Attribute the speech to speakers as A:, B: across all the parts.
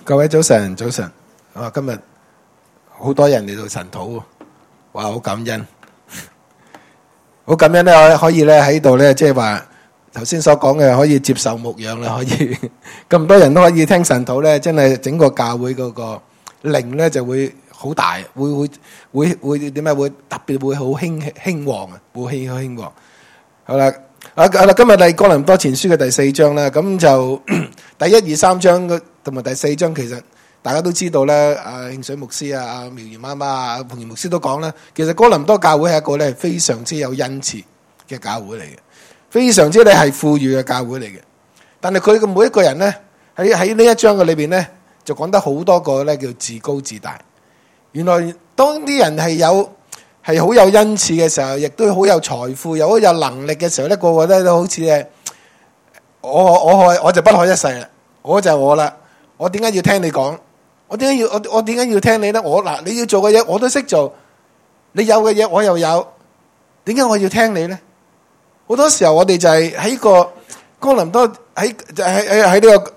A: 各位早晨，早晨。今日好多人嚟到神土，哇，好感恩，好感恩咧，可以咧喺度咧，即係話頭先所講嘅，可以接受牧養啦，可以咁多人都可以聽神土咧，真係整個教會嗰個靈咧就會好大，會點解會特別會好興旺啊，會興旺。好啦。今日係哥林多前書嘅第4章啦，咁就第1、2、3章同埋第4章，其實大家都知道咧，慶水牧師啊、苗兒媽媽啊、彭賢牧師都講啦，其實哥林多教會係一個咧非常之有恩賜嘅教會嚟嘅，非常之咧係富裕嘅教會嚟嘅。但係佢嘅每一個人咧喺呢一章嘅裏邊咧，就講得好多個咧叫自高自大。原來當啲人係好有恩賜嘅時候，亦都好有財富，又好有能力嘅時候咧，個個都好似我就不可一世啦，我就係我啦，我點解要聽你講？我點解要聽你咧？你要做嘅嘢我都識做，你有嘅嘢我又有，點解我要聽你咧？好多時候我哋就係喺個哥林多喺呢個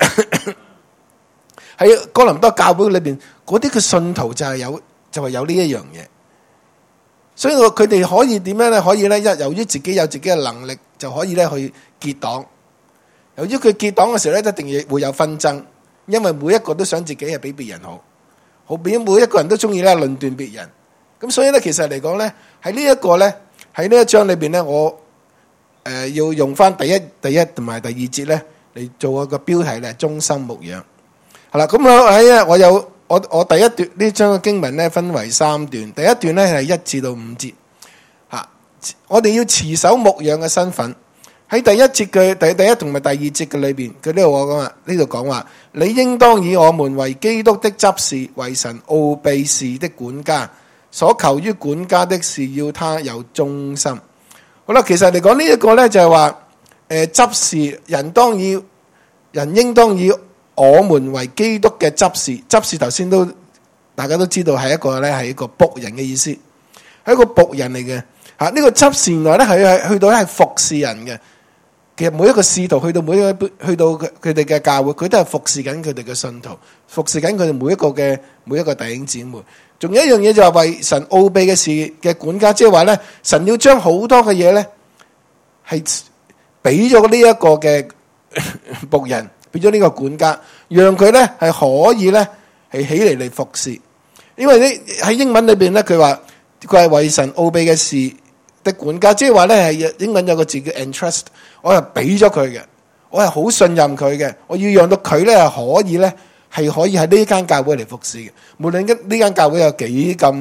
A: 喺哥林多教會裏邊嗰啲嘅信徒就係有呢一樣嘢。所以佢哋可以點樣咧？可以咧，由於自己有自己嘅能力，就可以咧去結黨。由於佢結黨嘅時候咧，一定會有紛爭，因為每一個都想自己係比別人好，每一個人都中意咧論斷別人。咁所以咧，其實嚟講咧，喺呢一個咧，喺呢一章裏邊咧，我要用翻第一同埋第2節咧嚟做一個標題咧，忠心牧養。係啦，咁我第一段呢章嘅經文咧分為3段，第一段咧係1至到5節，我哋要持守牧養嘅身份。喺第一節嘅第一同埋第2節嘅裏邊，佢呢度講話，你應當以我們為基督的執事，為神奧秘事的管家，所求於管家的是要他有忠心。好啦，其實嚟講呢一個咧就係話，執事人應當以我們為基督嘅執事頭先都大家都知道係一個僕人嘅意思，係一個僕人嚟嘅。呢個執事原來咧係去到係服侍人嘅。其實每一個使徒去到佢哋嘅教會，佢都係服侍緊佢哋嘅信徒，服侍緊佢哋每一個弟兄姊妹。仲有一樣嘢就係為神奧秘嘅事嘅管家，即係話咧，神要將好多嘅嘢咧係俾咗呢一個嘅僕人。變咗呢個管家，讓佢咧係可以咧係起嚟服侍。因為咧喺英文裏邊咧，佢話佢係為神奧秘嘅事的管家，即係話咧係英文有個字叫 entrust， 我係俾咗佢嘅，我係好信任佢嘅，我要讓到佢咧係可以喺呢間教會嚟服侍嘅。無論呢間教會有幾咁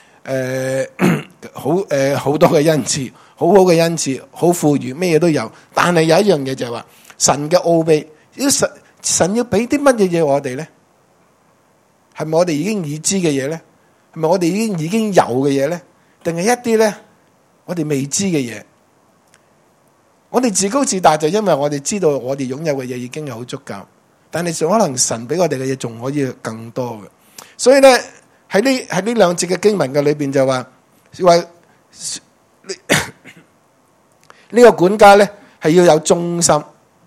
A: 好多嘅恩賜，好好嘅恩賜，好富裕，咩嘢都有。但係有一樣嘢就係話神嘅奧秘。神要俾啲乜嘢我哋咧？係咪我哋已知嘅嘢咧？係咪我哋已經有嘅嘢咧？定係一啲咧我哋未知嘅嘢？我哋自高自大就因為我哋知道我哋擁有嘅嘢已經係好足夠，但係可能神俾我哋嘅嘢仲可以更多嘅。所以咧喺呢2節嘅經文嘅裏邊就話呢個管家咧係要有忠心。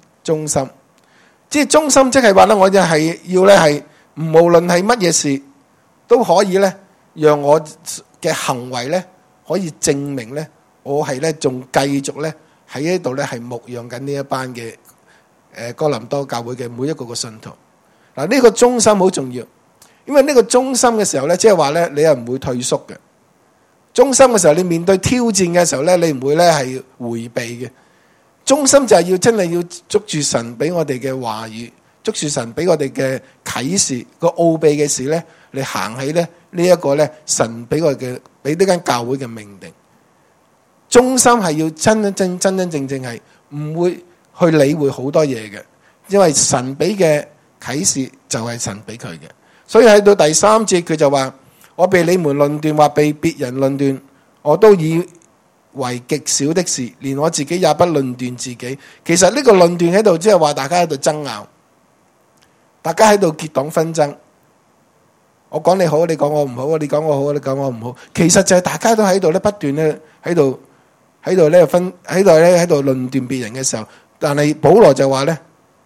A: 即係忠心，即係話咧，我就係要咧係無論係乜嘢事都可以咧，讓我嘅行為咧可以證明咧，我係咧仲繼續咧喺呢度咧係牧養緊呢一班嘅哥林多教會嘅每一個信徒。嗱，呢個忠心好重要，因為呢個忠心嘅時候咧，即係話咧你係唔會退縮嘅。忠心嘅時候，你面對挑戰嘅時候咧，你唔會咧係迴避嘅。忠心就係真係要捉住神俾我哋嘅話語，捉住神俾我哋嘅啟示個奧秘嘅事咧，你行喺咧呢一個咧神俾我嘅俾呢間教會嘅命定。忠心係要真真正正係唔會去理會好多嘢嘅，因為神俾嘅啟示就係神俾佢嘅。所以喺到第3節佢就話：我被你們論斷或被別人論斷，我都以為極小的事，連我自己也不論斷自己。其實呢個論斷喺度，即係話大家喺度爭拗，大家喺度結黨紛爭。我講你好，你講我唔好，你講我好，你講我唔好。其實就係大家都喺度咧，不斷咧喺度論斷別人嘅時候。但係保羅就話咧，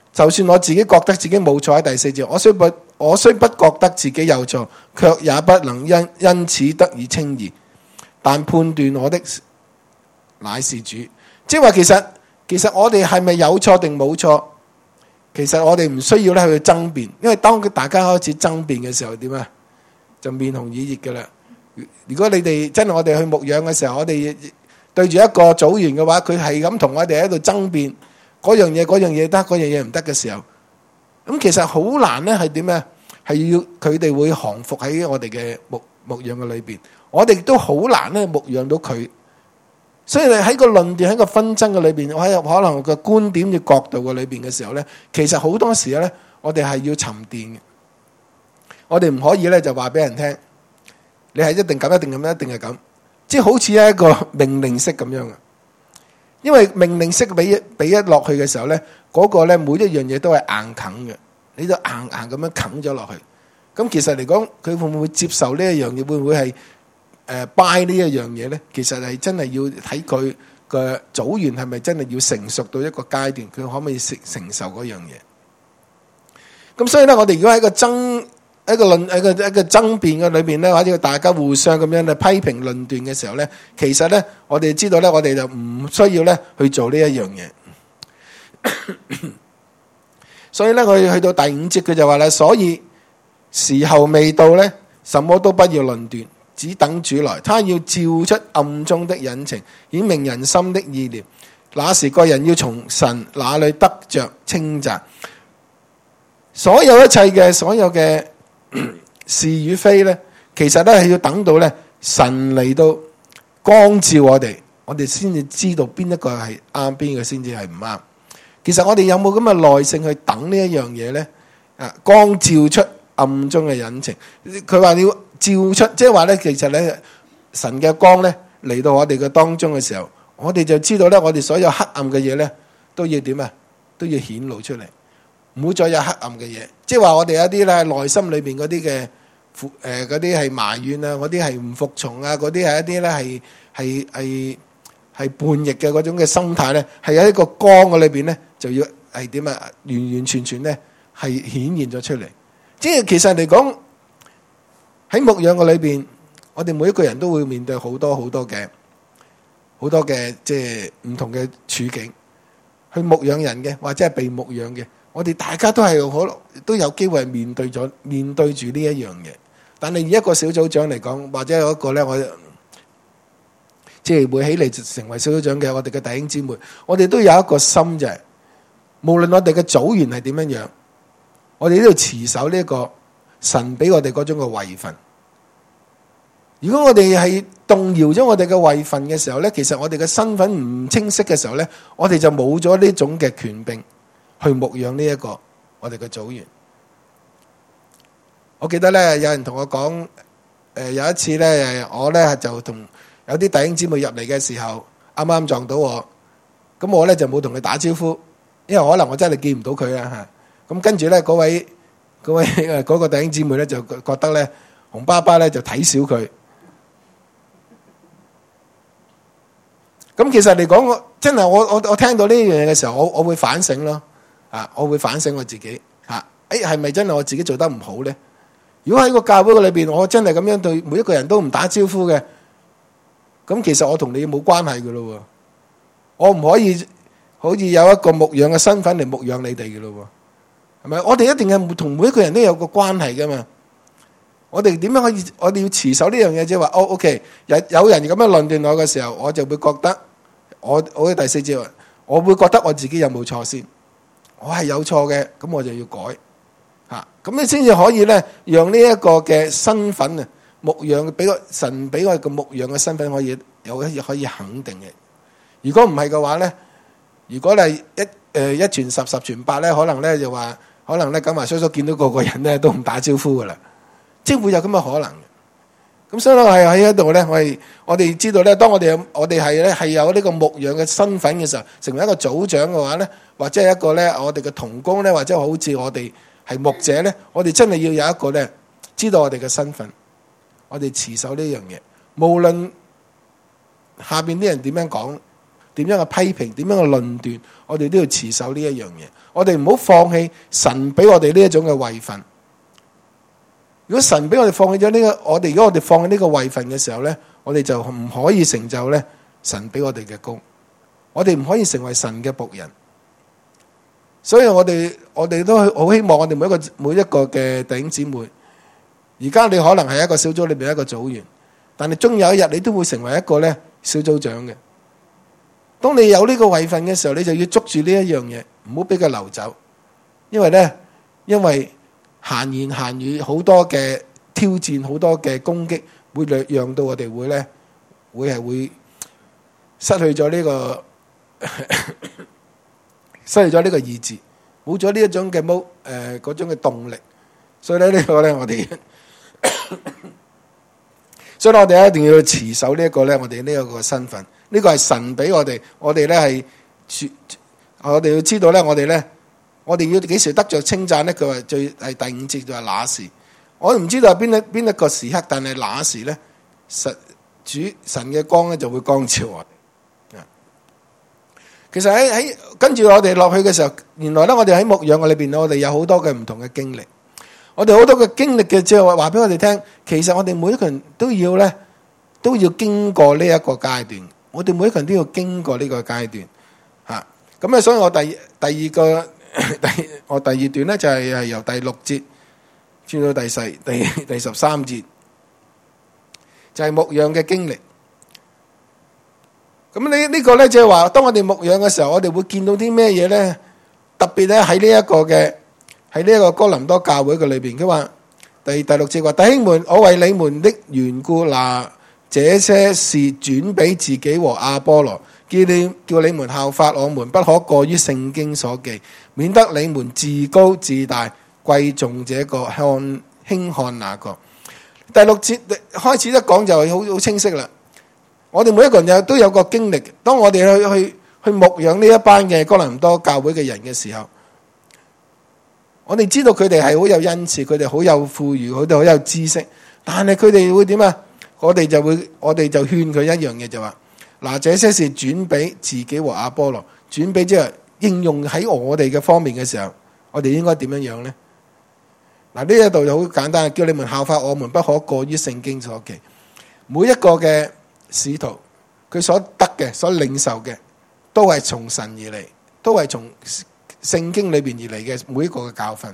A: 就算我自己覺得自己冇錯，喺第4節，我雖不覺得自己有錯，卻也不能因此得以稱義。但判斷我的乃是主。即係話其實我哋係咪有錯定冇錯？其實我哋唔需要咧去爭辯，因為當大家開始爭辯嘅時候，點啊？就面紅耳熱嘅啦。如果你哋真係我哋去牧養嘅時候，我哋對住一個組員嘅話，佢係咁同我哋喺度爭辯嗰樣嘢得，嗰樣嘢唔得嘅時候，咁其實好難咧，係點咧？係要佢哋會降服喺我哋嘅牧養嘅裏邊，我哋都好難咧牧養到佢。所以你喺個論斷、喺個紛爭嘅裏邊，我喺可能個觀點嘅角度嘅裏邊嘅時候咧，其實好多時咧，我哋係要沉澱嘅。我哋唔可以咧就話俾人聽，你係一定咁，一定咁，一定係咁，即係好似一個命令式咁樣嘅。因為命令式俾一落去嘅時候咧，嗰個咧每一樣嘢都係硬啃嘅，你就硬咁樣啃咗落去。咁其實嚟講，佢會唔會接受呢一樣嘢？會唔會係buy 呢一樣嘢咧？其實係真係要睇佢嘅組員係咪真係要成熟到一個階段，佢可唔可以承受嗰樣嘢？咁所以咧，我哋如果喺一個爭辯嘅裏邊咧，或者大家互相咁樣去批評論斷嘅時候咧，其實咧，我哋知道咧，我哋就唔需要咧去做呢一樣嘢。所以咧，佢去到第5節，佢就話啦，所以時候未到咧，什麼都不要論斷，只等主來，他要照出暗中的隱情，顯明人心的意念。那時個人要從神那裏得着稱讚。所有一切嘅是與非咧，其實咧係要等到咧神嚟到光照我哋先至知道邊一個係啱，邊個先至係唔啱。其實我哋有冇咁嘅耐性去等呢一樣嘢咧？光照出暗中嘅隱情。佢話你要照出，即係話咧，其實咧神嘅光咧嚟到我哋嘅當中嘅時候，我哋就知道咧，我哋所有黑暗嘅嘢咧都要點啊？都要顯露出嚟。唔好再有黑暗嘅嘢，即係話我哋有啲咧內心裏邊嗰啲嘅嗰啲係埋怨啊，嗰啲係唔服從啊，嗰啲係一啲咧係叛逆嘅嗰種嘅心態咧，係喺一個光嘅裏邊咧，就要係點啊？完完全全咧係顯現咗出嚟。即係其實嚟講喺牧養嘅裏邊，我哋每一個人都會面對好多嘅即係唔同嘅處境，去牧養人嘅或者係被牧養嘅。我哋大家都係可能都有機會係面對住呢一樣嘢，但係以一個小組長嚟講，或者有一個咧，我即係會起嚟成為小組長嘅我哋嘅弟兄姊妹，我哋都有一個心就係，無論我哋嘅組員係點樣樣，我哋都要持守呢一個神俾我哋嗰種嘅位份。如果我哋係動搖咗我哋嘅位份嘅時候咧，其實我哋嘅身份唔清晰嘅時候咧，我哋就冇咗呢種嘅權柄去牧養呢一個我哋嘅組員。我記得咧，有人同我講，有一次咧，我咧就同有啲弟兄姊妹入嚟嘅時候，啱啱撞到我，咁我咧就冇同佢打招呼，因為可能我真係見唔到佢啊嚇。咁跟住咧，嗰個弟兄姊妹咧就覺得咧，洪爸爸咧就睇小佢。咁其實嚟講，我真係我聽到呢樣嘢嘅時候，我會反省咯。我會反省我自己係咪真係我自己做得唔好咧？如果喺個教會嘅裏邊，我真係咁樣對每一個人都唔打招呼嘅，咁其實我同你冇關係噶咯。我唔可以好似有一個牧養嘅身份嚟牧養你哋噶咯，係咪？我哋一定係同每一個人都有個關係噶嘛。我哋點樣可以？我哋要持守呢樣嘢，即係話，OK， 有人咁樣論斷我嘅時候，我就會覺得我嘅第4節，我會覺得我自己有冇錯先。我係有錯嘅，咁我就要改咁你先至可以咧，讓呢一個嘅身份啊，牧養俾個神俾我個牧養嘅身份可以可以肯定嘅。如果唔係嘅話咧，如果你一傳十，十傳百咧，可能咧就話，可能咧咁話叔叔見到個個人咧都唔打招呼噶啦，即係會有咁嘅可能。咁所以係喺度咧，我哋知道咧，當我哋係有呢個牧養嘅身份嘅時候，成為一個組長嘅話咧，或者係一個咧我哋嘅同工咧，或者好似我哋係牧者咧，我哋真係要有一個咧知道我哋嘅身份，我哋持守呢樣嘢，無論下邊啲人點樣講， 點樣嘅批評，點樣嘅論斷，我哋都要持守呢一樣嘢。我哋唔好放棄神俾我哋呢一種嘅位份。如果神俾我哋放棄咗呢個，如果我哋放棄呢個位份嘅時候咧，我哋就唔可以成就咧神俾我哋嘅工，我哋唔可以成為神嘅僕人。所以我哋都好希望我哋每一個嘅弟兄姊妹，而家你可能係一個小組裏邊一個組員，但係終有一日你都會成為一個咧小組長嘅。當你有呢個位份嘅時候，你就要捉住呢一樣嘢，唔好俾佢流走。因為閒言閒語好多嘅挑戰，好多嘅攻擊，會讓到我哋會失去咗呢個失去咗呢個意志，冇咗呢一種嘅嗰種嘅動力。所以咧呢個咧我哋所以我哋一定要持守呢一個咧我哋呢一個身份。呢個係神俾我哋，我哋咧我哋要知道咧，我哋要幾時得着稱讚咧？佢話係第5節就係那時，我唔知道係邊一個時刻，但係那時咧，神嘅光咧就會光照我哋。其實喺跟住我哋落去嘅時候，原來咧我哋喺牧養嘅裏邊，我哋有好多嘅唔同嘅經歷，我哋好多嘅經歷嘅之後話俾我哋聽，其實我哋每一個人都要經過呢一個階段。我哋每一個人都要經過呢個階段，咁啊，所以我第二段咧就係由第6節轉到第13節，就係牧養嘅經歷。咁呢個咧即係話，當我哋牧養嘅時候，我哋會見到啲咩嘢咧？特別咧喺呢一個哥林多教會嘅裏邊，佢話第6節話：弟兄們，我為你們的緣故拿這些事轉俾自己和亞波羅，叫你們效法我們，不可過於聖經所記，免得你們自高自大，貴重這個輕看那個。第6節開始一講就好清晰啦。我哋每一個人都有個經歷，當我哋去牧養呢一班嘅哥林多教會嘅人嘅時候，我哋知道佢哋係好有恩賜，佢哋好有富裕，佢哋好有知識，但係佢哋會點啊？我哋就勸佢一樣嘢，就話嗱，這些事轉俾自己和亞波羅，轉俾即係應用喺我哋嘅方面嘅時候，我哋應該點樣樣呢？嗱，呢一度就好簡單，叫你們效法我們，不可過於聖經所記。每一個嘅使徒，佢所得嘅、所領受嘅，都係從神而嚟，都係從聖經裏邊而嚟嘅每一個嘅教訓。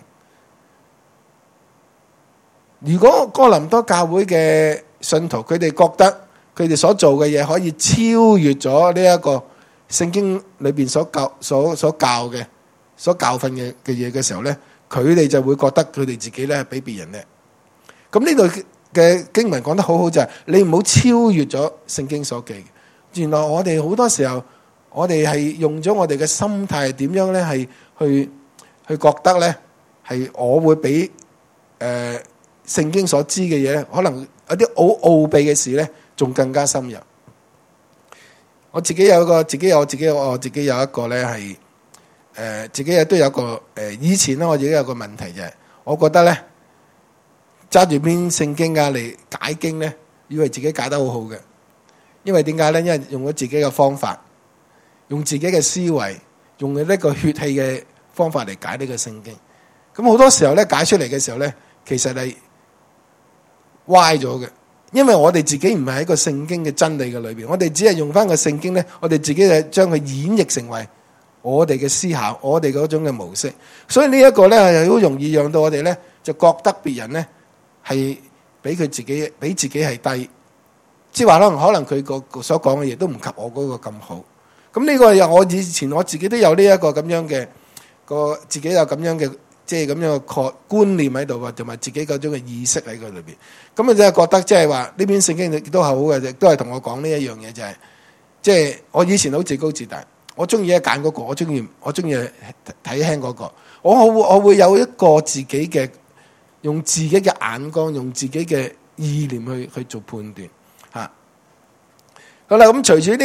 A: 如果哥林多教會嘅信徒，佢哋覺得佢哋所做嘅嘢可以超越咗呢一個聖經裏邊所教嘅、所教訓嘅嘢嘅時候咧，佢哋就會覺得佢哋自己咧係比別人叻。咁呢度嘅經文講得好好，就係你唔好超越咗聖經所記。原來我哋好多時候，我哋係用咗我哋嘅心態點樣咧，係去覺得咧係我會比聖經所知嘅嘢咧，可能有啲好奧秘嘅事咧，仲更加深入。我自己有一個咧係自己都有一個以前咧我自己有個問題就係，我覺得咧揸住篇聖經啊嚟解經咧，以為自己解得好好嘅。因為點解咧？因為用咗自己嘅方法，用自己嘅思維，用呢個血氣嘅方法嚟解呢個聖經。咁好多時候咧解出嚟嘅時候咧，其實係歪咗嘅，因為我哋自己唔係喺個聖經嘅真理嘅裏邊，我哋只係用翻個聖經咧，我哋自己就將佢演繹成為我哋嘅思考，我哋嗰種嘅模式。所以呢一個咧係好容易讓到我哋咧就覺得別人咧係比自己係低，即係話可能佢個所講嘅嘢都唔及我嗰個咁好。咁呢個又我以前我自己都有呢一個咁樣嘅自己有咁樣嘅。即係咁樣嘅觀念喺度，同埋自己嗰種嘅意識喺佢裏邊。咁啊，就係覺得即係話呢篇聖經亦都係好嘅，亦都係同我講呢一樣嘢，就係即係我以前好自高自大，我中意一揀嗰個，我中意睇輕嗰個。我會有一個自己嘅用自己嘅眼光，用自己嘅意念去做判斷嚇。好啦，咁除咗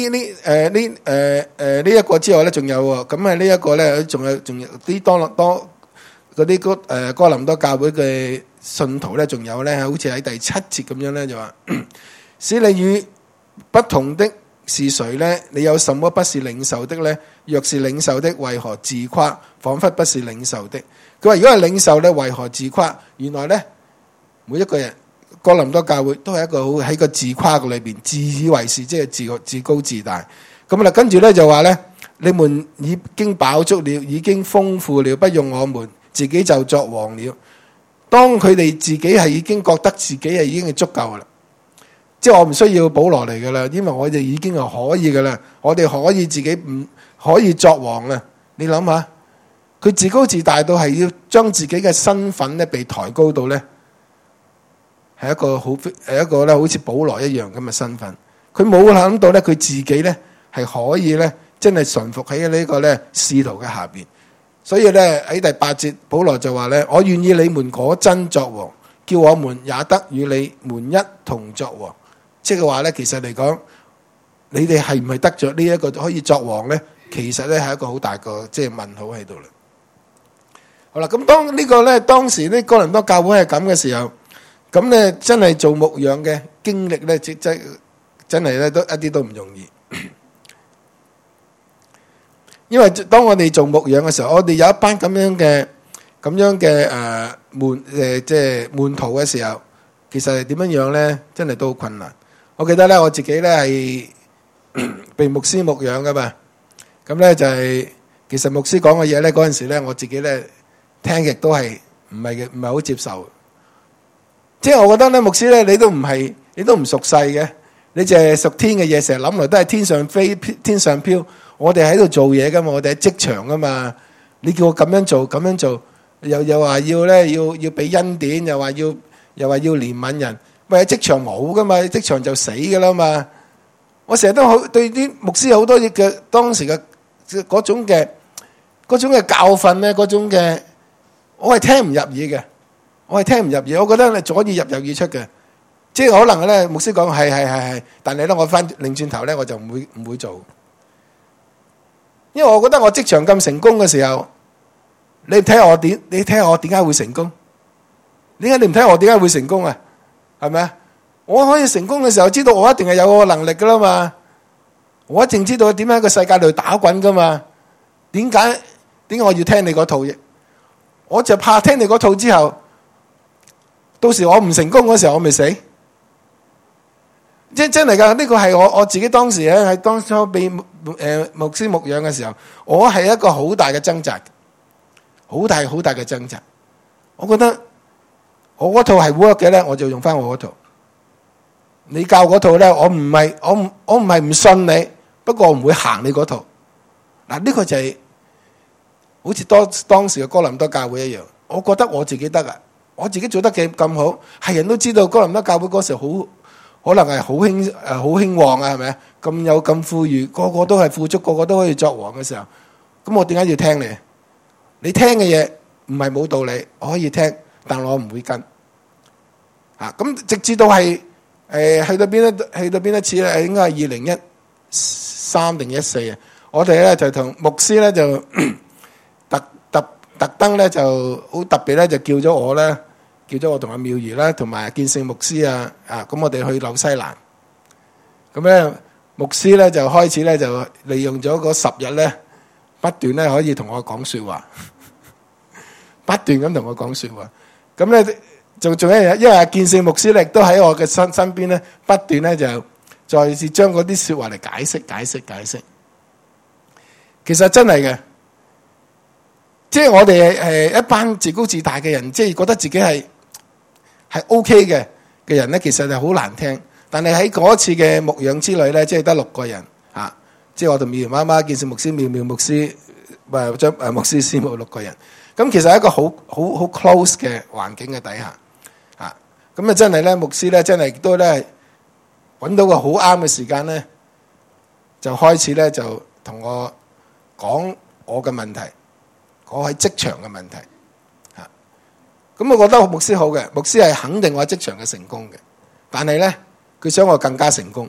A: 呢一個之外咧，仲有喎。咁啊，呢一個咧，仲有啲多。嗰啲哥林多教會嘅信徒咧，仲有咧，好似喺第7節咁樣咧，就話使你與不同的是誰呢？你有什麼不是領受的呢？若是領受的，為何自誇？彷彿不是領受的。佢話如果係領受呢，為何自誇？原來呢，每一個人哥林多教會都係一個好喺個自誇嘅裏邊，自以為是，即係自高自大。咁啦，跟住呢就話呢，你們已經飽足了，已經豐富了，不用我們，自己就作王了。當佢哋自己係已經覺得自己係已經係足夠啦。即係我唔需要保羅嚟噶啦，因為我哋已經係可以噶啦，我哋可以自己唔可以作王啦。你諗下，佢自高自大到係要將自己嘅身份咧被抬高到咧，係一個咧好似保羅一樣咁嘅身份。佢冇諗到咧，佢自己咧係可以咧真係順服喺呢個咧使徒嘅下邊。所以咧喺第8節，保羅就話咧：我願意你們果真作王，叫我們也得與你們一同作王。即係話咧，其實嚟講，你哋係唔係得着呢一個可以作王咧？其實咧係一個好大個即係問號喺度啦。好啦，咁當呢個咧當時呢哥林多教會係咁嘅時候，咁咧真係做牧養嘅經歷咧，真係咧都一啲都唔容易。因為當我哋做牧養嘅時候，我哋有一班咁樣嘅即係門徒嘅時候，其實係點樣樣咧？真係都好困難。我記得咧，我自己咧係被牧師牧養噶嘛，咁咧就係其實牧師講嘅嘢咧，嗰陣時咧我自己咧聽極都係唔係好接受。即係我覺得咧，牧師咧你都唔熟世嘅，你淨係屬天嘅嘢，成日諗嚟都係天上飛、天上飄。我哋喺度做嘢噶嘛，我哋喺職場噶嘛，你叫我咁樣做，又話要咧要俾恩典，又話要憐憫人。喂，喺職場冇噶嘛，職場就死噶啦嘛。我成日都好對啲牧師有好多嘅當時嘅嗰種嘅教訓咧，嗰種嘅我係聽唔入耳嘅，我覺得你左耳入右耳出嘅，即係可能咧牧師講係，但係咧我翻擰轉頭咧我就唔會做，因為我覺得我職場咁成功嘅時候，你睇下我點解會成功？點解你唔睇下我點解會成功啊？係咪啊？我可以成功嘅時候，知道我一定係有個能力噶啦嘛。我一定知道點樣喺個世界度打滾噶嘛。點解我要聽你嗰套嘢？我就怕聽你嗰套之後，到時我唔成功嗰時候，我咪死。真係噶，呢個係我自己當時咧喺當初被牧師牧養嘅時候，我係一個好大嘅掙扎，好大嘅掙扎。我覺得我嗰套係 work 嘅咧，我就用翻我嗰套。你教嗰套咧，我唔係唔信你，不過我唔會行你嗰套。嗱，呢個就係好似當時嘅哥林多教會一樣。我覺得我自己得啊，我自己做得咁好，係人都知道哥林多教會嗰時好可能係好興旺啊，係咪啊？咁富裕，個個都係富足，個個都可以作王嘅時候，咁我點解要聽你？你聽嘅嘢唔係冇道理，我可以聽。但我唔會跟，咁直至到係去到邊一次咧？應該係2013定14啊！我哋咧就同牧師咧就特登咧就好特別咧，就叫咗我同阿妙儀啦，同埋建聖牧師啊，咁我哋去紐西蘭。咁咧牧師咧就開始咧就利用咗嗰10日咧，不斷咧可以同我講說話，不斷咁同我講說話。咁咧仲有一日，因為建聖牧師咧都喺我嘅身邊咧，不斷咧就再次將嗰啲說話嚟解釋。其實真係嘅，即係我哋係一班自高自大嘅人，即係覺得自己係 OK 嘅人咧，其實係好難聽。但係喺嗰次嘅牧養之旅咧，即係得6個人，即係我同妙媽媽、建聖牧師、妙牧師、牧師師母6個人。咁其實係一個好 close 嘅環境嘅底下，咁真係咧，牧師咧真係都咧揾到個好啱嘅時間咧，就開始咧就同我講我嘅問題，我喺職場嘅問題，咁我覺得牧師好嘅，牧師係肯定我喺職場嘅成功嘅，但係咧佢想我更加成功，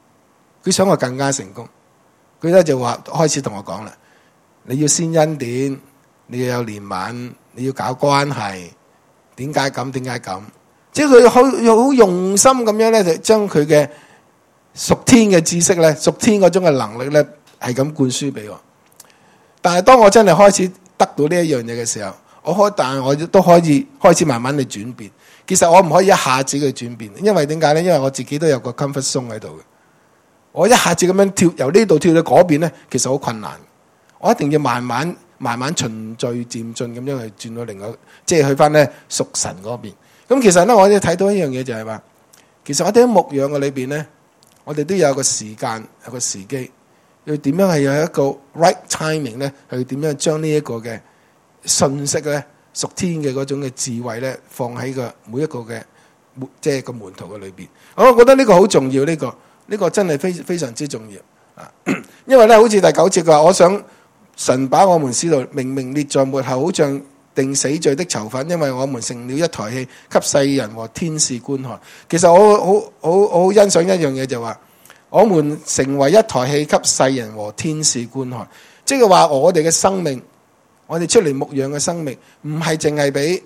A: 佢咧就話開始同我講啦，你要先恩典。你要有憐憫，你要搞關係，點解咁？即係佢好用心咁樣咧，就將佢嘅屬天嘅知識咧，屬天嗰種嘅能力咧，係咁灌輸俾我。但係當我真係開始得到呢一樣嘢嘅時候，但係我都可以開始慢慢去轉變。其實我唔可以一下子去轉變，因為點解咧？因為我自己都有個 comfort zone 喺度嘅。我一下子咁樣跳，由呢度跳到嗰邊咧，其實好困難。我一定要慢慢循序漸進咁樣去轉到另外，即係去翻咧屬神嗰邊。咁其實咧，我哋睇到一樣嘢就係話，其實我哋喺牧養嘅裏邊咧，我哋都有個時間，有個時機，要點樣係有一個 right timing 咧，去點樣將呢一個嘅信息咧，屬天嘅嗰種嘅智慧咧，放喺個每一個嘅即係個門徒嘅裏邊。我覺得呢個好重要，呢個真係非常之重要啊！因為咧，好似第9節佢話，我想神把我們使徒明明列在末後，好像定死罪的囚犯，因為我們成了一台戲，給世人和天使觀看。其實我好欣賞一樣嘢，就話我們成為一台戲，給世人和天使觀看。即係話我哋嘅生命，我哋出嚟牧養嘅生命，唔係淨係俾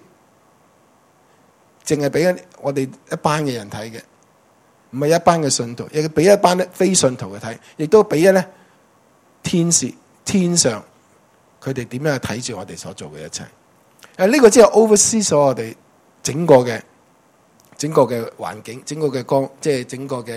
A: 我哋一班嘅人睇嘅，唔係一班嘅信徒，亦俾一班非信徒嘅睇，亦都俾咧天使天上佢哋點樣去睇住我哋所做嘅一切。呢個只係 oversee 咗我哋整個嘅環境，整個嘅光，即係整個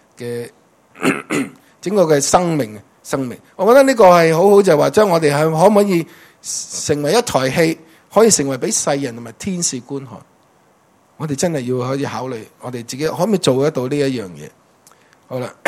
A: 嘅生命。我覺得呢個係好好，就係話將我哋係可唔可以成為一台戲，可以成為俾世人同埋天使觀看。我哋真係要可以考慮，我哋自己可唔可以做得到呢一樣嘢？好啦，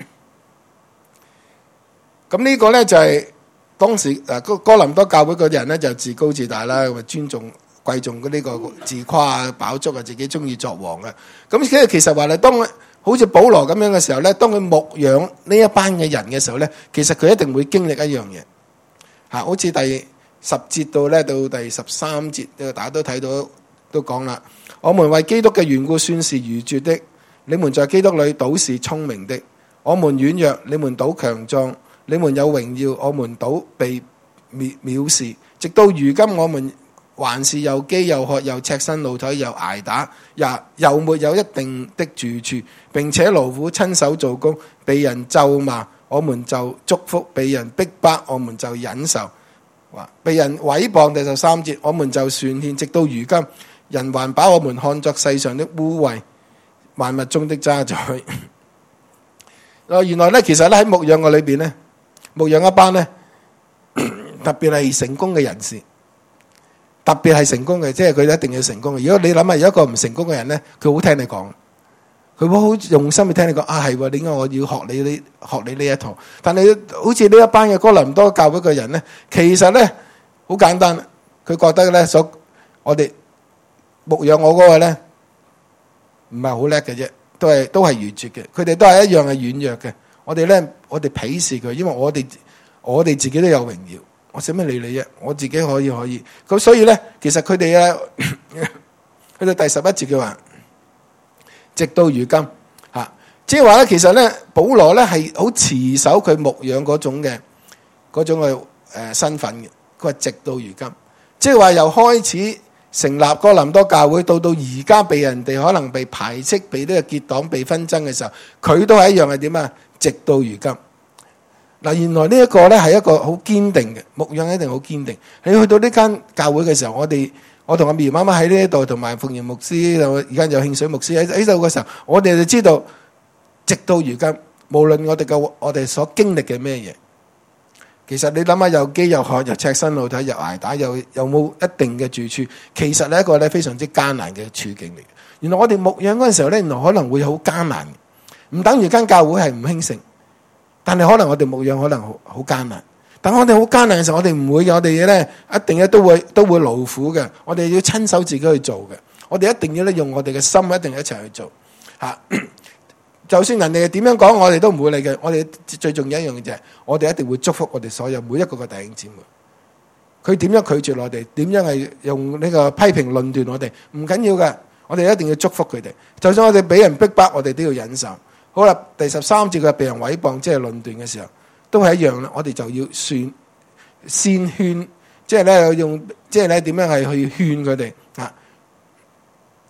A: 咁呢個咧就係當時哥林多教會嗰啲人咧就自高自大啦，咁尊重貴重嘅呢個自誇啊、飽足啊，自己中意作王啊。咁其實話咧，當好似保羅咁樣嘅時候咧，當佢牧養呢一班嘅人嘅時候咧，其實佢一定會經歷一樣嘢嚇。好似第10節到第13節，大家都睇到都講啦。我們為基督嘅緣故算是愚拙的，你們在基督裏倒是聰明的。我們軟弱，你們倒強壯；你們有榮耀，我們倒被藐視。直到如今，我們還是又飢又渴，又赤身露體，又挨打，又沒有一定的住處，並且勞苦親手做工，被人咒罵，我們就祝福；被人逼迫，我們就忍受；被人毀謗，第13節，我們就算獻。直到如今，人還把我們看作世上的污穢，萬物中的渣滓。原來咧，其實咧喺牧養嘅裏邊咧，牧養一班咧，特別係成功嘅人士，特別係成功嘅，即係佢一定要成功嘅。如果你諗下，有一個唔成功嘅人咧，佢好聽你講，佢會好用心去聽你講。係喎，點解我要學你呢一套？但係好似呢一班嘅哥林多教會嘅人咧，其實咧好簡單，佢覺得咧我哋牧養我嗰個咧唔係好叻嘅啫，都係愚拙嘅。佢哋都係一樣係軟弱嘅。我哋鄙視佢，因為我哋自己都有榮耀，我使乜理你啫？我自己可以。咁所以咧，其實佢哋咧去到第11節嘅話，直到如今即係話咧，其實咧保羅咧係好持守佢牧養嗰種嘅身份嘅。佢話直到如今，即係話由開始成立哥林多教會，到而家被人哋可能被排斥、被呢個結黨、被紛爭嘅時候，佢都係一樣係點啊？直到如今。嗱，原來呢一個咧係一個好堅定嘅牧養，一定好堅定。你去到呢間教會嘅時候，我同阿苗媽媽喺呢一度，同埋鳳賢牧師，而家有慶水牧師喺度嘅時候，我哋就知道，直到如今，無論我哋所經歷嘅咩嘢，其實你諗下，又飢又渴，又赤身露體，又挨打，又冇一定嘅住處，其實係一個咧非常之艱難嘅處境嚟嘅。原來我哋牧養嗰陣時候咧，原來可能會好艱難，唔等於間教會係唔興盛，但係可能我哋牧養可能好艱難。但我哋好艱難嘅時候，我哋唔會，我哋咧一定咧都會勞苦嘅。我哋要親手自己去做嘅。我哋一定要咧用我哋嘅心，一定一齊去做嚇。就算人哋點樣講，我哋都唔會理嘅。我哋最重要一樣嘅就係，我哋一定會祝福我哋所有每一個嘅弟兄姊妹。佢點樣拒絕我哋，點樣係用呢個批評論斷我哋，唔緊要嘅。我哋一定要祝福佢哋。就算我哋俾人逼迫，我哋都要忍受。好啦，第13節佢被人毀謗，即係論斷嘅時候，都係一樣啦。我哋就要先勸，即係咧用，即係咧點樣係去勸佢哋啊？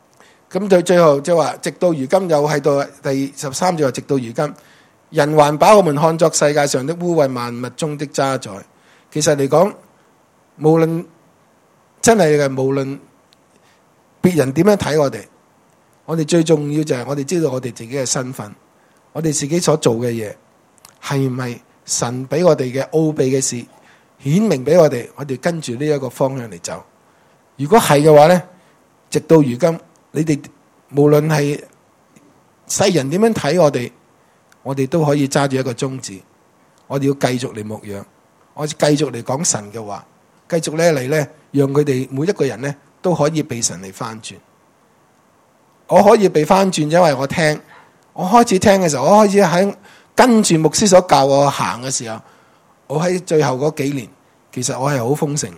A: 咁到最後即係話，直到如今又喺到第13節話，直到如今，人還把我們看作世界上的污穢，萬物中的渣滓。其實嚟講，無論真係嘅，無論別人點樣睇我哋最重要就係我哋知道我哋自己嘅身份，我哋自己所做嘅嘢係唔係神俾我哋嘅奧秘嘅事顯明俾我哋跟住呢一個方向嚟走。如果係嘅話呢，直到如今，你哋無論係世人點樣睇我哋都可以揸住一個宗旨，我哋要繼續嚟牧養，我哋繼續嚟講神嘅話，繼續咧嚟咧，讓佢哋每一個人咧都可以被神嚟翻轉。我可以被翻轉，因為我開始聽嘅時候，我開始喺跟住牧師所教我行嘅時候，我喺最後嗰幾年，其實我係好豐盛。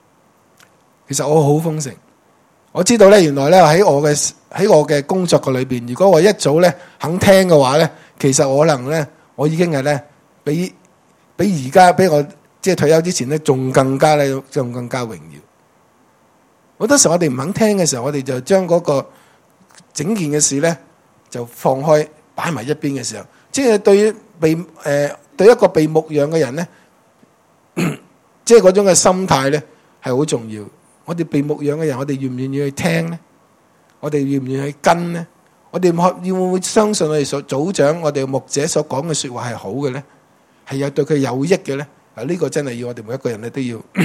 A: 我知道咧，原來咧喺我嘅工作嘅裏邊，如果我一早咧肯聽嘅話咧，其實我可能咧，我已經係咧比而家比我即係退休之前咧，仲更加榮耀。好多時候我哋唔肯聽嘅時候，我哋就將嗰個整件嘅事咧就放開擺埋一邊嘅時候，即係對於對一個被牧養嘅人咧，即係嗰種嘅心態咧係好重要。我哋被牧養嘅人，我哋願唔願意去聽呢？我哋願唔願意去跟呢？我哋會唔會相信我哋組長、我哋牧者所講嘅說話係好嘅呢？係有對佢有益嘅呢？呢個真係要我哋每一個人咧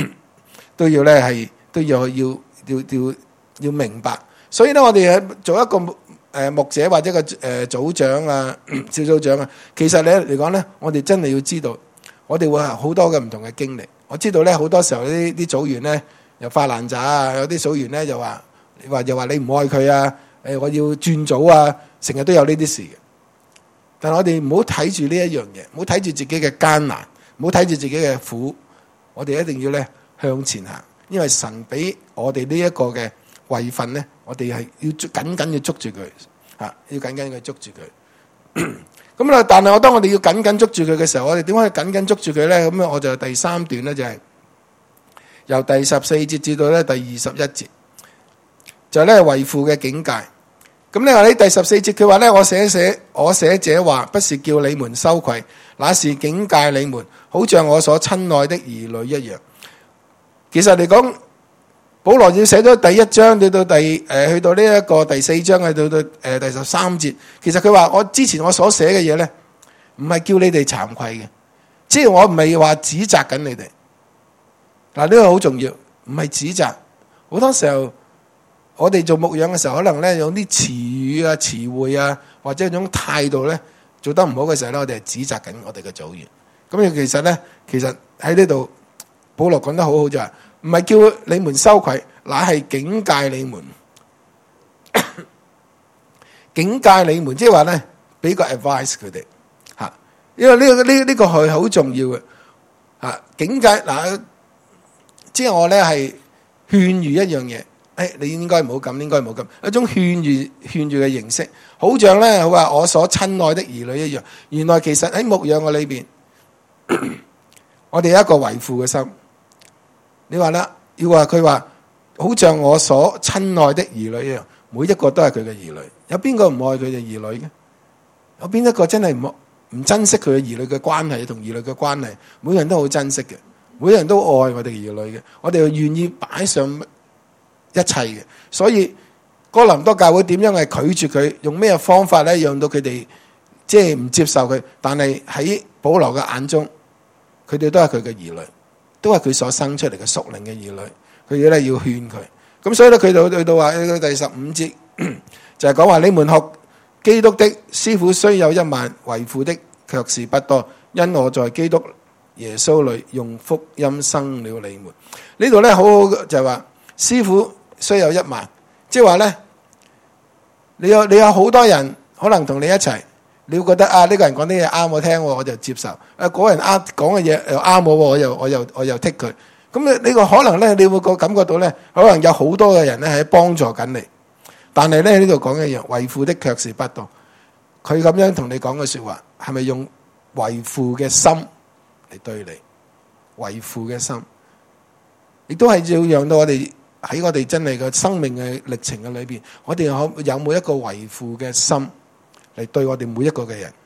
A: 都要明白。所以咧，我哋做一個牧者或者個組長啊、小組長啊，其實咧嚟講咧，我哋真係要知道，我哋會係好多嘅唔同嘅經歷。我知道咧，好多時候啲組員咧又發爛渣啊，有啲組員咧又話你唔愛佢啊，我要轉組啊，成日都有呢啲事嘅。但係我哋唔好睇住呢一樣嘢，唔好睇住自己嘅艱難，唔好睇住自己嘅苦，我哋一定要咧向前行，因為神俾我哋呢一個嘅位份咧，我哋係要緊緊要捉住佢，要緊緊去捉住佢。咁啦，但係當我哋要緊緊捉住佢嘅時候，我哋點可以緊緊捉住佢咧？咁我就第3段咧就係由第14節至到咧第21節，就係咧為父嘅警戒。咁咧喺第14節佢話咧，我寫這話不是叫你們羞愧，乃是警戒你們，好像我所親愛的兒女一樣。其實嚟講，保羅要寫咗第1章到去到呢一個第4章去到第13節，其實佢話我之前我所寫嘅嘢咧，唔係叫你哋慚愧嘅，即係我唔係話指責緊你哋。嗱，呢個好重要，唔係指責。好多時候我哋做牧養嘅時候，可能咧有啲詞語啊、詞彙啊，或者一種態度咧做得唔好嘅時候咧，我哋係指責緊我哋嘅組員。咁其實喺呢度，保羅講得好好就係，唔係叫你們羞愧，乃係警戒你們。警戒你們，即係話咧，俾個 advice 佢哋嚇，因為呢個係好重要嘅嚇。警戒嗱，即係我咧係勸喻一樣嘢。你應該唔好咁，應該唔好咁，一種勸喻嘅形式，好像咧佢話我所親愛的兒女一樣。原來其實喺牧養嘅裏邊，我哋有一個為父嘅心。你話啦，佢話好像我所親愛的兒女一樣，每一個都係佢嘅兒女。有邊個唔愛佢嘅兒女嘅？有邊一個真係唔珍惜佢嘅兒女嘅關係同兒女嘅關係？每個人都好珍惜嘅，每個人都愛我哋嘅兒女嘅，我哋願意擺上一切嘅。所以哥林多教會點樣係拒絕佢，用咩方法咧，讓到佢哋即係唔接受佢？但係喺保羅嘅眼中，佢哋都係佢嘅兒女，都係佢所生出嚟嘅屬靈嘅兒女。佢哋咧要勸佢。咁所以咧，佢去到話第15節就係講話，你們學基督的師傅雖有1萬，為父的卻是不多，因我在基督耶穌裏用福音生了你們。呢度咧好好就係話，師傅雖有1萬，即係話咧，你有好多人可能同你一齊，你會覺得呢個人講啲嘢啱我聽，我就接受；嗰人講嘅嘢又啱我又剔佢。咁呢個可能咧，你會感覺到咧，可能有好多嘅人咧喺幫助緊你，但係咧呢度講一樣，為父的卻是不多。佢咁樣同你講嘅說話，係咪用為父嘅心嚟對你？為父嘅心，亦都係要讓到我哋喺我哋真係個生命嘅歷程嘅裏邊，我哋有冇一個為父嘅心嚟對我哋每一個嘅人？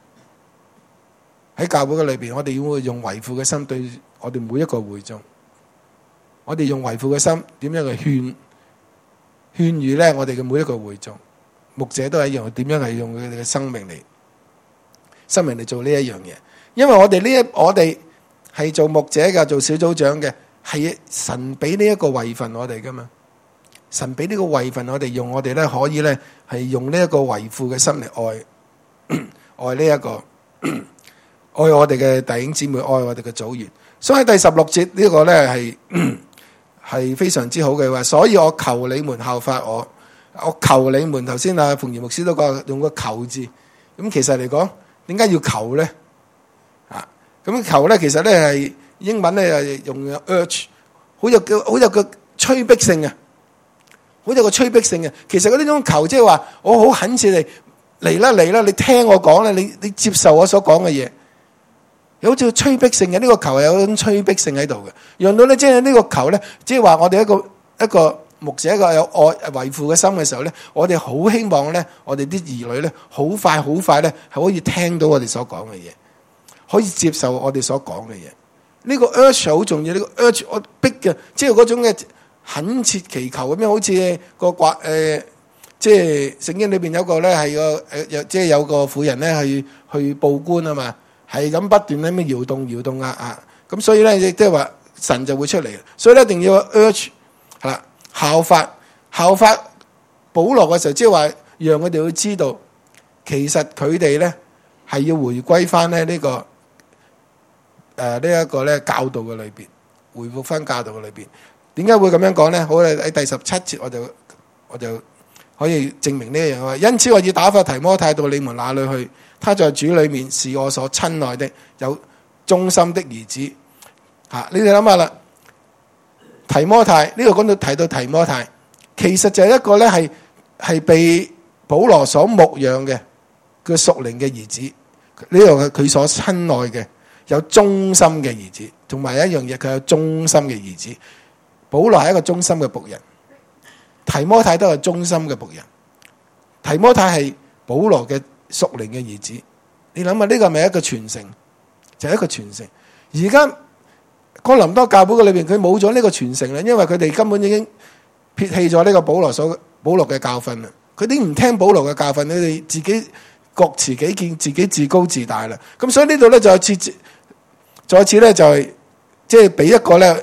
A: 喺教會嘅裏邊，我哋要用為父嘅心對我哋每一個會眾。我哋用為父嘅心點樣去勸喻咧？我哋嘅每一個會眾，牧者都係一樣，點樣係用佢哋嘅生命嚟做呢一樣嘢？因為我哋係做牧者嘅，做小組長嘅，係神俾呢一個位份我哋噶嘛。神俾呢個位份我哋用，我哋咧可以咧係用呢一個為父嘅心嚟愛呢一個愛我哋嘅弟兄姊妹，愛我哋嘅組員。所以喺第16節呢個咧係非常之好嘅話，所以我求你們效法我。我求你們，頭先馮賢牧師都講用個求字，咁其實嚟講，點解要求咧？咁求咧，其實咧係英文咧係用 urge， 好有個催逼性嘅，好有個催逼性嘅。其實嗰呢種求即係話，我好懇切你嚟啦，你聽我講啦，你接受我所講嘅嘢，有好似催逼性嘅。呢個求係有一種催逼性喺度嘅，讓到咧即係呢個求咧，即係話我哋一個牧者一個有愛為父嘅心嘅時候咧，我哋好希望咧，我哋啲兒女咧好快咧係可以聽到我哋所講嘅嘢，可以接受我哋所講嘅嘢。呢個 urge 好重要，呢個 urge 我逼嘅，即係嗰種嘅懇切祈求咁樣，好似個即係聖經裏邊有個咧係即係有個婦人咧去報官啊嘛，係咁不斷咁樣搖動咁所以咧即係話神就會出嚟，所以咧一定要 urge 係啦。效法保羅嘅時候，即係話讓佢哋要知道，其實佢哋咧係要回歸翻咧呢個呢一個咧教導嘅裏邊，回復翻教導嘅裏邊。點解會咁樣講咧？好，喺第17節我就可以證明呢一樣話。因此我要打發提摩太到你們那裏去，他在主裏面是我所親愛的，有忠心的兒子。你哋諗下啦。提摩太呢個提到提摩太，其實就係一個咧係被保羅所牧養嘅佢屬靈嘅兒子，呢個係佢所親愛嘅有忠心嘅兒子，同埋一樣嘢佢有忠心嘅兒子。保羅係一個忠心嘅僕人，提摩太都係忠心嘅僕人。提摩太係保羅嘅屬靈嘅兒子，你諗下呢個係咪一個傳承？就係一個傳承。而家哥林多教會嘅裏邊，佢冇咗呢個傳承啦，因為佢哋根本已經撇棄咗呢個保羅嘅教訓啦。佢哋唔聽保羅嘅教訓，佢哋自己各持己見，自己自高自大啦。咁所以呢度咧就再次咧就係即係俾一個咧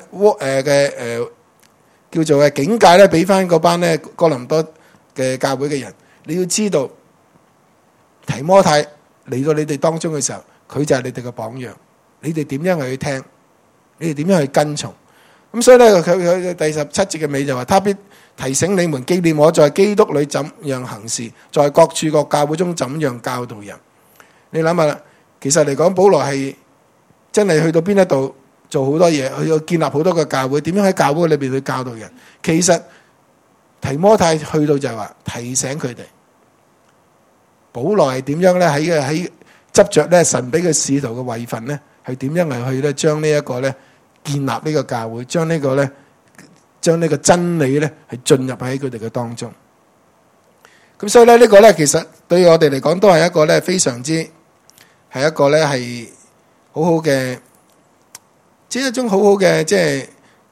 A: 叫做嘅警戒咧，俾翻嗰班咧哥林多嘅教會嘅人，你要知道提摩太嚟到你哋當中嘅時候，佢就係你哋嘅榜樣，你哋點樣去聽？你哋點樣去跟從？咁所以咧，佢第17節嘅尾就話：他必提醒你們，紀念我在基督裏怎樣行事，在各處各教會中怎樣教導人。你諗下啦，其實嚟講，保羅係真係去到邊一度做好多嘢，去建立好多個教會，點樣喺教會裏邊去教導人。其實提摩太去到就係話提醒佢哋，保羅係點樣咧喺執着咧神俾佢使徒嘅位份咧，係點樣嚟去咧將呢一個咧建立呢個教會，將呢個真理咧係進入喺佢哋嘅當中。咁所以咧呢個咧其實對我哋嚟講都係一個咧非常之係一個咧係好好嘅，即係一種好好嘅即係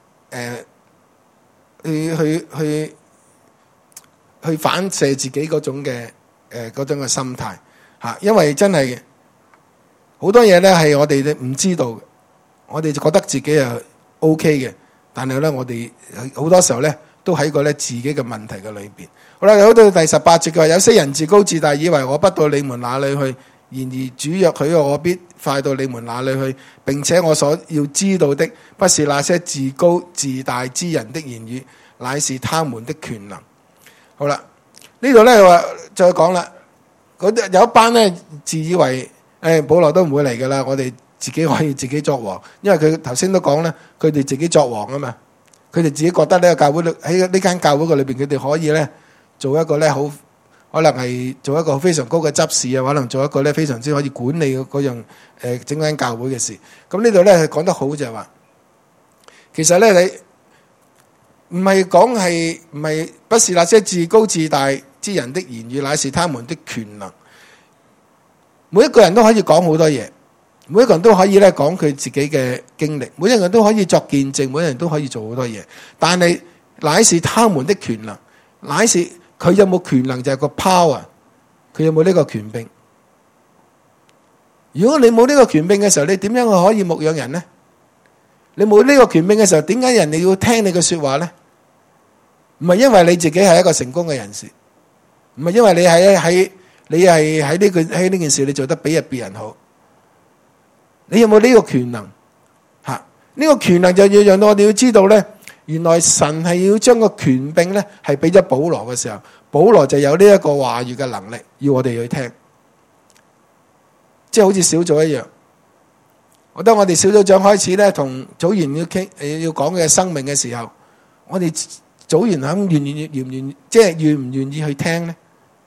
A: 去反射自己嗰種嘅嗰種嘅心態嚇，因為真係好多嘢咧係我哋唔知道嘅，我哋就覺得自己係 OK 嘅，但係咧我哋好多時候咧都喺個咧自己嘅問題嘅裏邊。好啦，好到第18節嘅話，有些人自高自大，以為我不到你們那裏去，然而主若許我必快到你們那裏去，並且我所要知道的不是那些自高自大之人的言語，乃是他們的權能。好啦，呢度咧話再講啦，有一班咧自以為保羅都唔會嚟噶啦，我哋自己可以自己作王，因為佢頭先都講咧，佢哋自己作王啊嘛，佢哋自己覺得呢個教會喺呢間教會嘅裏邊，佢哋可以咧做一個咧好，可能係做一個非常高嘅執事啊，可能做一個咧非常之可以管理嗰樣整間教會嘅事。咁呢度咧講得好就係話，其實咧唔係講係唔係不是那些自高自大之人的言語，乃是他們的權能。每一個人都可以講好多嘢，每一個人都可以咧講佢自己嘅經歷，每一個人都可以作見證，每一個人都可以做好多嘢。但係乃是他們的權能，乃是佢有冇權能就係個 power， 佢有冇呢個權柄？如果你冇呢個權柄嘅時候，你點樣可以牧養人呢？你冇呢個權柄嘅時候，點解人哋要聽你嘅說話呢？唔係因為你自己係一個成功嘅人士，唔係因為你係喺呢件事你做得比別人好。你有冇呢個權能？呢個權能就要讓到我哋要知道呢，原來神係要將個權柄呢係俾咗保羅嘅時候，保羅就有呢一個話語嘅能力，要我哋去聽。即係好似小組一樣，當我哋小組長開始呢同組員要講嘅生命嘅時候，我哋組員願唔願意去聽呢？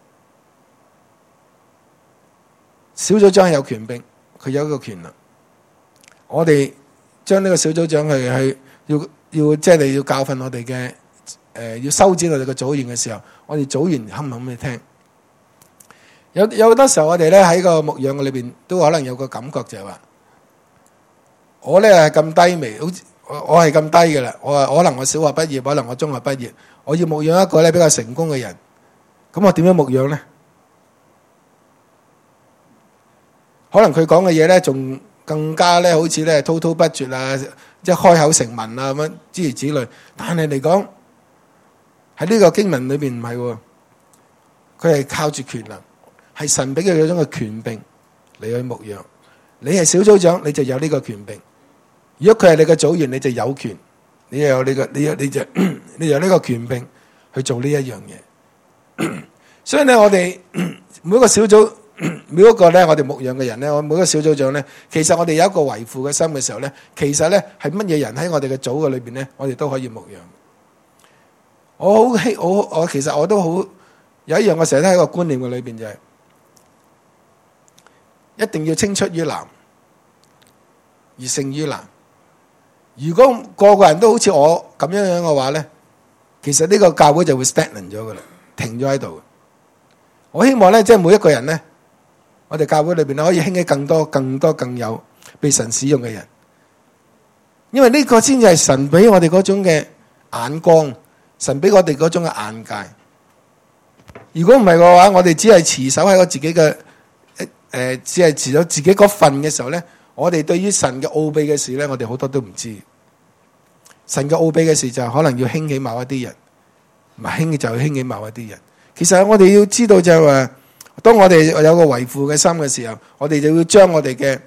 A: 小組長係有權柄，佢有一個權能。我哋將呢個小組長去即係你要教訓我哋嘅要修剪我哋嘅組員嘅時候，我哋組員肯唔肯去聽？有好多時候我哋咧喺個牧養嘅裏邊都可能有個感覺就係話，我咧係咁低微，好似我係咁低嘅啦。可能我小學畢業，可能我中學畢業，我要牧養一個咧比較成功嘅人，咁我點樣牧養咧？可能佢講嘅嘢咧，仲更加咧，好似咧滔滔不絕啊，即係開口成文啊咁樣諸如此類。但係嚟講喺呢個經文裏邊唔係，佢係靠住權能，係神俾佢嗰種嘅權柄嚟去牧養。你係小組長，你就有呢個權柄；如果佢係你嘅組員，你就有權，你又有呢個，你有呢個權柄去做呢一樣嘢。所以咧，我哋每一個小組。每一個咧，我哋牧養嘅人咧，我每一個小組長咧，其實我哋有一個為父嘅心嘅時候咧，其實咧係乜嘢人喺我哋嘅組嘅裏邊咧，我哋都可以牧養。我其實我都好有一樣，我成日都喺個觀念嘅裏邊就係，一定要青出於藍而勝於藍。如果個個人都好似我咁樣樣嘅話咧，其實呢個教會就會 stagnant 咗噶啦，停咗喺度。我希望咧，即係每一個人咧。我哋教會裏邊可以興起更有被神使用嘅人，因為呢個先至係神俾我哋嗰種嘅眼光，神俾我哋嗰種嘅眼界。如果唔係嘅話，我哋只係持守喺我自己嘅只係持守自己嗰份嘅時候咧，我哋對於神嘅奧秘嘅事咧，我哋好多都唔知。神嘅奧秘嘅事就係可能要興起某一啲人，唔係興起就要興起某一啲人。其實我哋要知道就係話，當我哋有個為父嘅心嘅時候，我哋就要將我哋嘅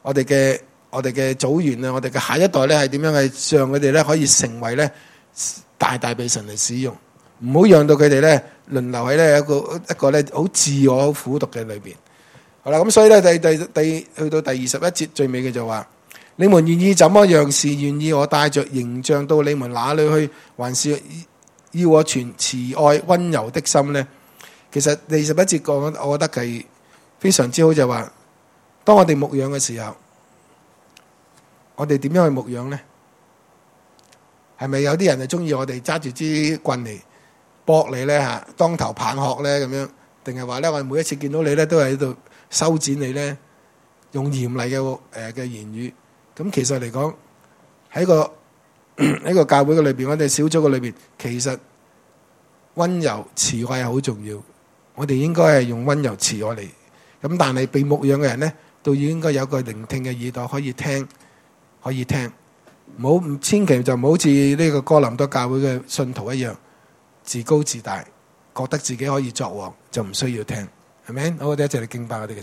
A: 組員啊，我哋嘅下一代咧係點樣係讓佢哋咧可以成為咧大被神嚟使用，唔好讓到佢哋咧淪流喺咧一個咧好自我苦毒嘅裏邊。好啦，咁所以咧去到第21節最尾嘅就話：你們願意怎麼樣？是願意我帶着形象到你們那裏去，還是要我存慈愛溫柔的心呢？其實第21節講，我覺得係非常之好，就係話，當我哋牧養嘅時候，我哋點樣去牧養呢？係咪有啲人係中意我哋揸住支棍嚟搏你咧嚇，當頭棒喝咧咁樣？定係話咧，我哋每一次見到你咧，都係喺度修剪你咧，用嚴厲嘅言語？咁其實嚟講，喺個教會嘅裏邊，我哋小組嘅裏邊，其實溫柔慈愛係好重要。我哋應該係用溫柔慈愛嚟，咁但係被牧養嘅人咧，都應該有個聆聽嘅耳朵，可以聽，千祈就唔好似呢個哥林多教會嘅信徒一樣，自高自大，覺得自己可以作王，就唔需要聽，係咪？好，我哋一齊嚟敬拜我哋嘅